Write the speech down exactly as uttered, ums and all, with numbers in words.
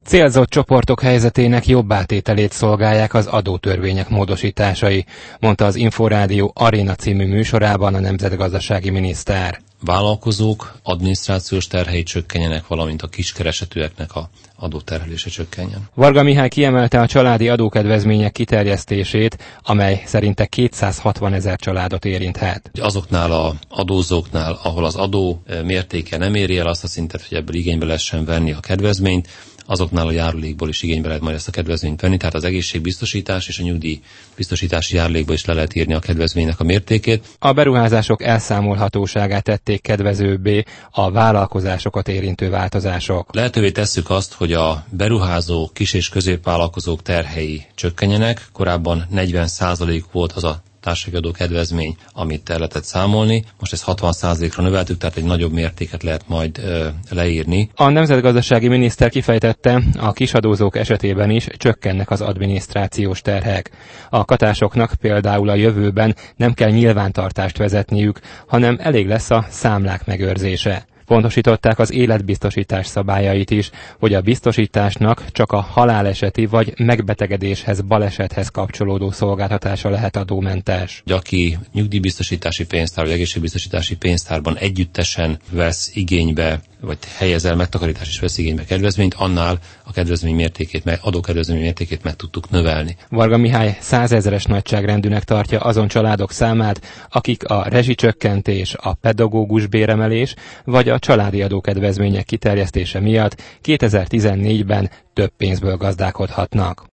Célzott csoportok helyzetének jobb átételét szolgálják az adótörvények módosításai, mondta az Inforádió Aréna című műsorában a nemzetgazdasági miniszter. Vállalkozók adminisztrációs terhei csökkenjenek, valamint a kiskeresetűeknek a adóterhelése csökkenjen. Varga Mihály kiemelte a családi adókedvezmények kiterjesztését, amely szerinte kétszázhatvanezer családot érinthet. Azoknál az adózóknál, ahol az adó mértéke nem éri el azt a szintet, hogy ebből igénybe lehessen venni a kedvezményt, azoknál a járulékból is igénybe lehet majd ezt a kedvezményt venni, tehát az egészségbiztosítás és a nyugdíjbiztosítási járulékból is le lehet írni a kedvezménynek a mértékét. A beruházások elszámolhatóságát tették kedvezőbbé a vállalkozásokat érintő változások. Lehetővé tesszük azt, hogy a beruházó kis- és középvállalkozók terhei csökkenjenek. Korábban negyven százalék volt az a társasági adó kedvezmény, amit el lehetett számolni. Most ezt hatvan százalékra növeltük, tehát egy nagyobb mértéket lehet majd ö, leírni. A nemzetgazdasági miniszter kifejtette, a kisadózók esetében is csökkennek az adminisztrációs terhek. A katásoknak például a jövőben nem kell nyilvántartást vezetniük, hanem elég lesz a számlák megőrzése. Pontosították az életbiztosítás szabályait is, hogy a biztosításnak csak a haláleseti vagy megbetegedéshez, balesethez kapcsolódó szolgáltatása lehet adómentes. Aki nyugdíjbiztosítási pénztár vagy egészségbiztosítási pénztárban együttesen vesz igénybe, vagy helyez el megtakarítás és vesz igénybe kedvezményt, annál a kedvezmény mértékét, adókedvezmény mértékét meg tudtuk növelni. Varga Mihály százezeres nagyságrendűnek tartja azon családok számát, akik a rezsicsökkentés, a pedagógus béremelés vagy a családi adókedvezmények kiterjesztése miatt kétezer-tizennégyben több pénzből gazdálkodhatnak.